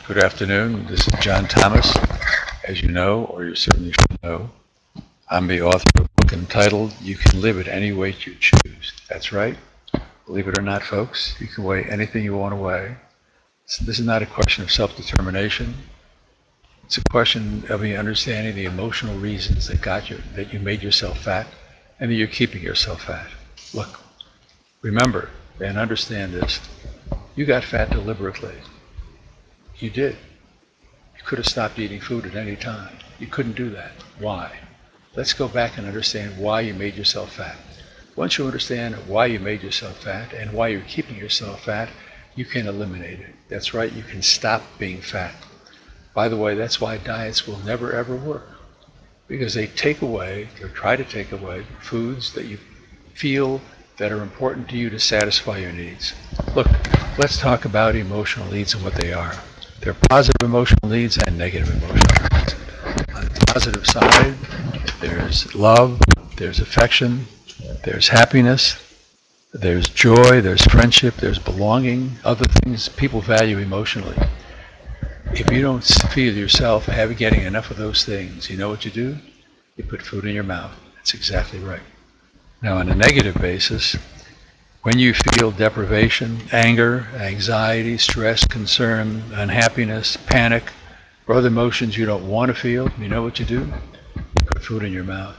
Good afternoon. This is John Thomas. As you know, or you certainly should know, I'm the author of a book entitled You Can Live It Any Weight You Choose. That's right. Believe it or not, folks, you can weigh anything you want to weigh. This is not a question of self-determination. It's a question of you understanding the emotional reasons that you made yourself fat and that you're keeping yourself fat. Look, remember and understand this. You got fat deliberately. You did. You could have stopped eating food at any time. You couldn't do that. Why? Let's go back and understand why you made yourself fat. Once you understand why you made yourself fat and why you're keeping yourself fat, you can eliminate it. That's right, you can stop being fat. By the way, that's why diets will never ever work. Because they take away, or try to take away, foods that you feel that are important to you to satisfy your needs. Look, let's talk about emotional needs and what they are. There are positive emotional needs and negative emotional needs. On the positive side, there's love, there's affection, there's happiness, there's joy, there's friendship, there's belonging, other things people value emotionally. If you don't feel yourself getting enough of those things, you know what you do? You put food in your mouth. That's exactly right. Now, on a negative basis, when you feel deprivation, anger, anxiety, stress, concern, unhappiness, panic, or other emotions you don't want to feel, you know what you do? You put food in your mouth.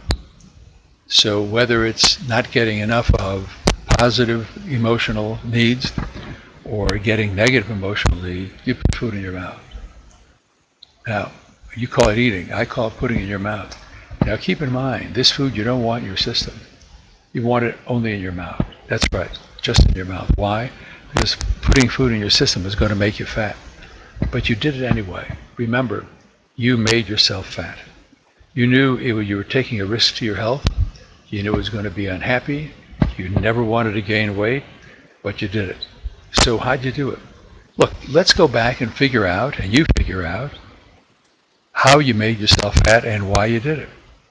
So whether it's not getting enough of positive emotional needs or getting negative emotional needs, you put food in your mouth. Now, you call it eating. I call it putting it in your mouth. Now keep in mind, this food you don't want in your system. You want it only in your mouth. That's right, just in your mouth. Why? Because putting food in your system is going to make you fat. But you did it anyway. Remember, you made yourself fat. You knew you were taking a risk to your health. You knew it was going to be unhappy. You never wanted to gain weight, but you did it. So how'd you do it? Look, let's go back and figure out, and you figure out, how you made yourself fat and why you did it.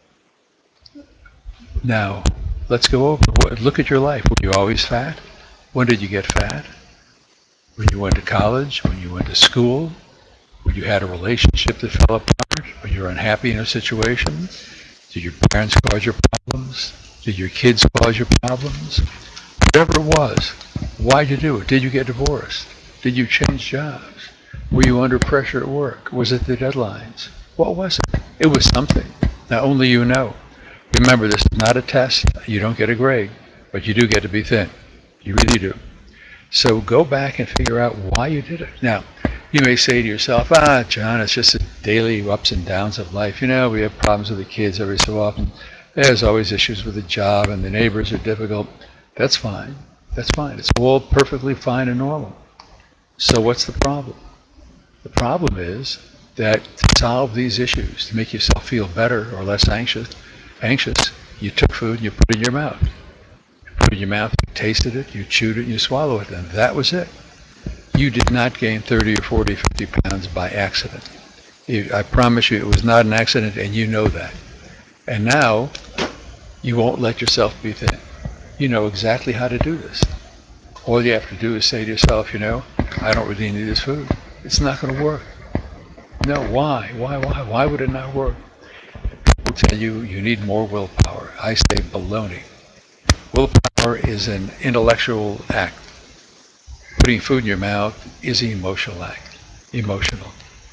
Now, let's go over. Look at your life. Were you always fat? When did you get fat? When you went to college? When you went to school? When you had a relationship that fell apart? When you were unhappy in a situation? Did your parents cause your problems? Did your kids cause your problems? Whatever it was, why'd you do it? Did you get divorced? Did you change jobs? Were you under pressure at work? Was it the deadlines? What was it? It was something. Now only you know. Remember, this is not a test. You don't get a grade, but you do get to be thin. You really do. So go back and figure out why you did it. Now, you may say to yourself, John, it's just the daily ups and downs of life. You know, we have problems with the kids every so often. There's always issues with the job and the neighbors are difficult. That's fine. That's fine. It's all perfectly fine and normal. So what's the problem? The problem is that to solve these issues, to make yourself feel better or less anxious, you took food and you put it in your mouth. You put it in your mouth, you tasted it, you chewed it, and you swallowed it, and that was it. You did not gain 30 or 40, 50 pounds by accident. I promise you it was not an accident, and you know that. And now, you won't let yourself be thin. You know exactly how to do this. All you have to do is say to yourself, I don't really need this food. It's not going to work. No, why? Why would it not work? People tell you you need more willpower. I say baloney. Willpower is an intellectual act. Putting food in your mouth is an emotional act. Emotional.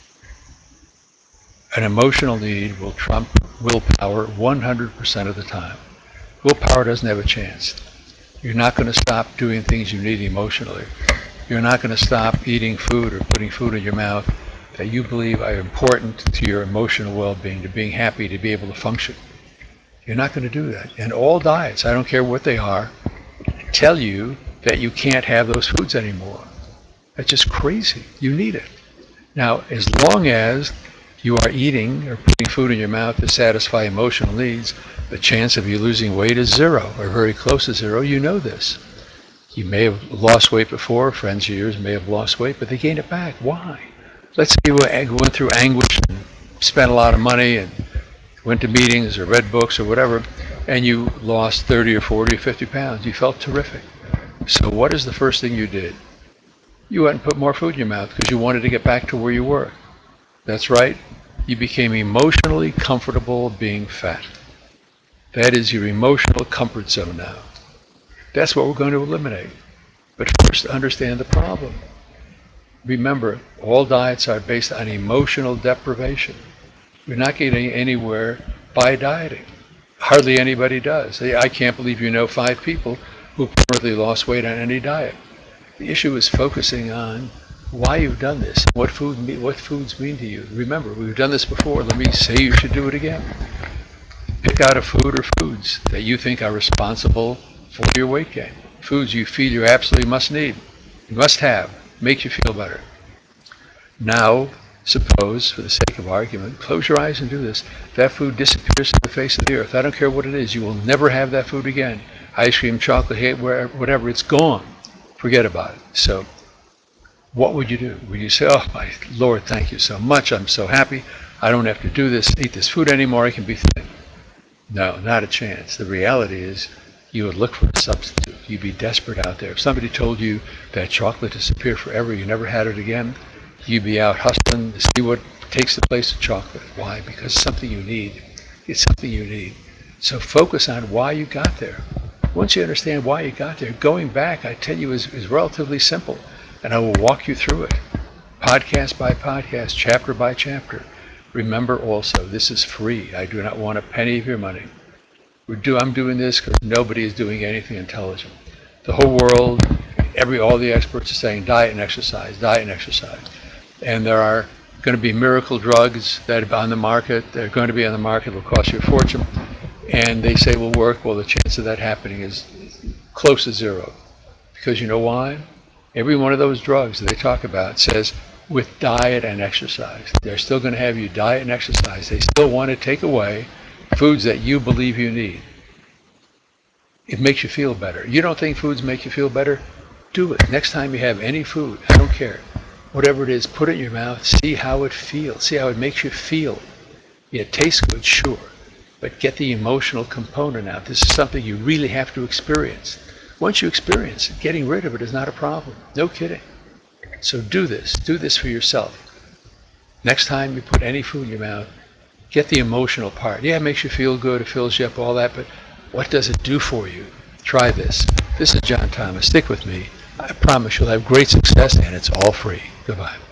An emotional need will trump willpower 100% of the time. Willpower doesn't have a chance. You're not going to stop doing things you need emotionally. You're not going to stop eating food or putting food in your mouth that you believe are important to your emotional well-being, to being happy, to be able to function. You're not going to do that. And all diets, I don't care what they are, tell you that you can't have those foods anymore. That's just crazy. You need it. Now, as long as you are eating or putting food in your mouth to satisfy emotional needs, the chance of you losing weight is zero, or very close to zero. You know this. You may have lost weight before, friends of yours may have lost weight, but they gained it back. Why? Let's say you went through anguish and spent a lot of money and went to meetings or read books or whatever, and you lost 30 or 40 or 50 pounds. You felt terrific. So what is the first thing you did? You went and put more food in your mouth because you wanted to get back to where you were. That's right. You became emotionally comfortable being fat. That is your emotional comfort zone now. That's what we're going to eliminate. But first, understand the problem. Remember, all diets are based on emotional deprivation. You're not getting anywhere by dieting. Hardly anybody does. I can't believe you know 5 people who permanently lost weight on any diet. The issue is focusing on why you've done this, what foods mean to you. Remember, we've done this before. Let me say you should do it again. Pick out a food or foods that you think are responsible for your weight gain. Foods you feel you absolutely must need, must have, make you feel better. Now, suppose, for the sake of argument, close your eyes and do this. That food disappears from the face of the earth. I don't care what it is. You will never have that food again. Ice cream, chocolate, whatever, it's gone. Forget about it. So, what would you do? Would you say, oh, my Lord, thank you so much. I'm so happy. I don't have to eat this food anymore. I can be thin. No, not a chance. The reality is you would look for a substitute. You'd be desperate out there. If somebody told you that chocolate disappeared forever, you never had it again, you'd be out hustling to see what takes the place of chocolate. Why? Because it's something you need. It's something you need. So focus on why you got there. Once you understand why you got there, going back, I tell you, is relatively simple. And I will walk you through it, podcast by podcast, chapter by chapter. Remember also, this is free. I do not want a penny of your money. I'm doing this because nobody is doing anything intelligent. The whole world, all the experts are saying diet and exercise, diet and exercise. And there are going to be miracle drugs that are on the market. They're going to be on the market. It'll cost you a fortune. And they say will work. Well, the chance of that happening is close to zero. Because you know why? Every one of those drugs that they talk about says with diet and exercise. They're still going to have you diet and exercise. They still want to take away foods that you believe you need. It makes you feel better. You don't think foods make you feel better? Do it. Next time you have any food, I don't care. Whatever it is, put it in your mouth. See how it feels. See how it makes you feel. It tastes good, sure. But get the emotional component out. This is something you really have to experience. Once you experience it, getting rid of it is not a problem. No kidding. So do this for yourself. Next time you put any food in your mouth, get the emotional part. Yeah, it makes you feel good, it fills you up, all that, but what does it do for you? Try this. This is John Thomas. Stick with me. I promise you'll have great success, and it's all free. Goodbye.